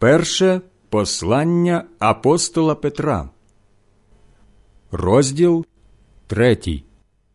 Перше послання апостола Петра, розділ 3.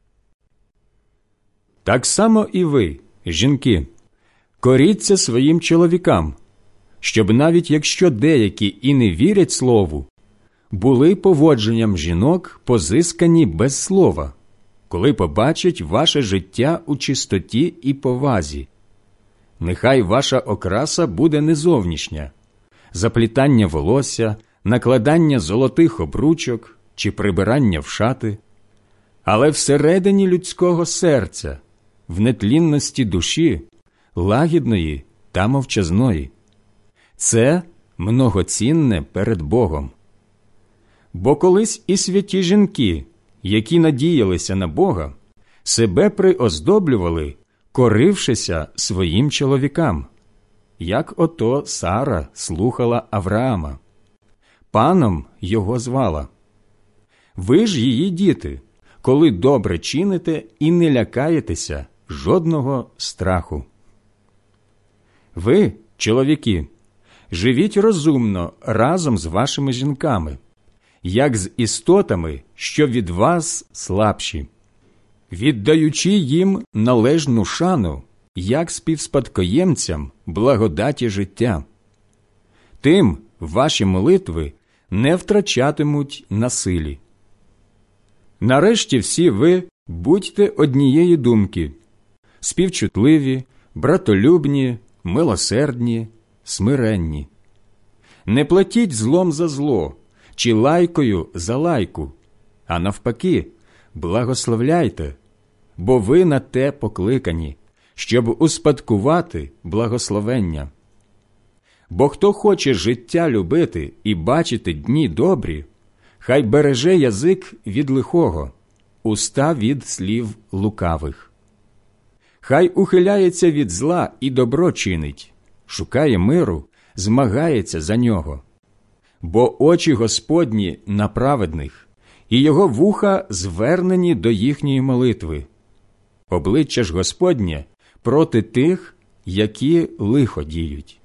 Так само і ви, жінки, коріться своїм чоловікам, щоб навіть якщо деякі і не вірять слову, були поводженням жінок позискані без слова, коли побачать ваше життя у чистоті і повазі. Нехай ваша окраса буде не зовнішня – заплітання волосся, накладання золотих обручок чи прибирання в шати, але всередині людського серця, в нетлінності душі, лагідної та мовчазної. Це многоцінне перед Богом. Бо колись і святі жінки, які надіялися на Бога, себе приоздоблювали, корившися своїм чоловікам, як ото Сара слухала Авраама. Паном його звала. Ви ж її діти, коли добре чините і не лякаєтеся жодного страху. Ви, чоловіки, живіть розумно разом з вашими жінками, як з істотами, що від вас слабші, віддаючи їм належну шану, як співспадкоємцям благодаті життя. Тим ваші молитви не втрачатимуть на силі. Нарешті всі ви будьте однієї думки, співчутливі, братолюбні, милосердні, смиренні. Не платіть злом за зло, чи лайкою за лайку, а навпаки, благословляйте, бо ви на те покликані, щоб успадкувати благословення. Бо хто хоче життя любити і бачити дні добрі, хай береже язик від лихого, уста від слів лукавих. Хай ухиляється від зла і добро чинить, шукає миру, змагається за нього. Бо очі Господні на праведних, і його вуха звернені до їхньої молитви. Обличчя ж Господнє проти тих, які лихо діють.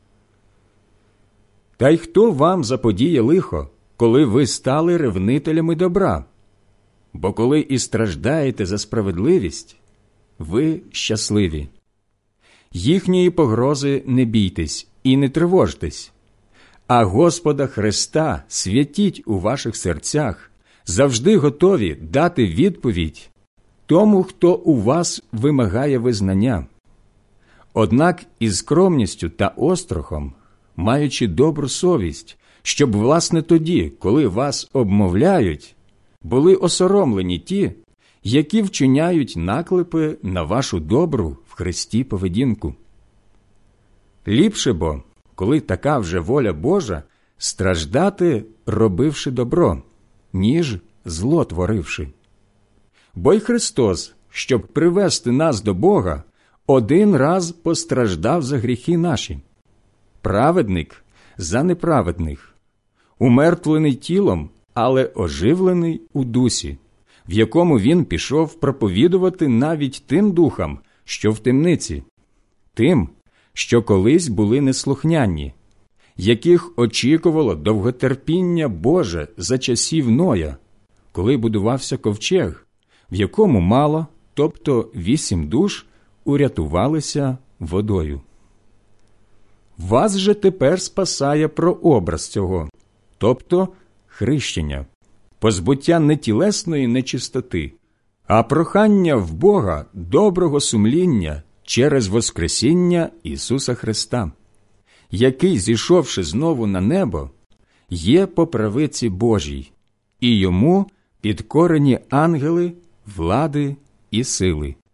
Та й хто вам заподіє лихо, коли ви стали ревнителями добра? Бо коли і страждаєте за справедливість, ви щасливі. Їхньої погрози не бійтесь і не тривожтесь, а Господа Христа святіть у ваших серцях, завжди готові дати відповідь тому, хто у вас вимагає визнання. Однак із скромністю та острахом, маючи добру совість, щоб, власне, тоді, коли вас обмовляють, були осоромлені ті, які вчиняють наклепи на вашу добру в Христі поведінку. Ліпше бо, коли така вже воля Божа, страждати, робивши добро, ніж зло творивши. Бо й Христос, щоб привести нас до Бога, один раз постраждав за гріхи наші. Праведник за неправедних, умертвлений тілом, але оживлений у дусі, в якому він пішов проповідувати навіть тим духам, що в темниці, тим, що колись були неслухняні, яких очікувало довготерпіння Боже за часів Ноя, коли будувався ковчег, в якому мало, тобто 8 душ, урятувалися водою. Вас же тепер спасає прообраз цього, тобто хрещення, позбуття не тілесної нечистоти, а прохання в Бога доброго сумління через воскресіння Ісуса Христа, який, зійшовши знову на небо, є по правиці Божій, і йому підкорені ангели, влади і сили.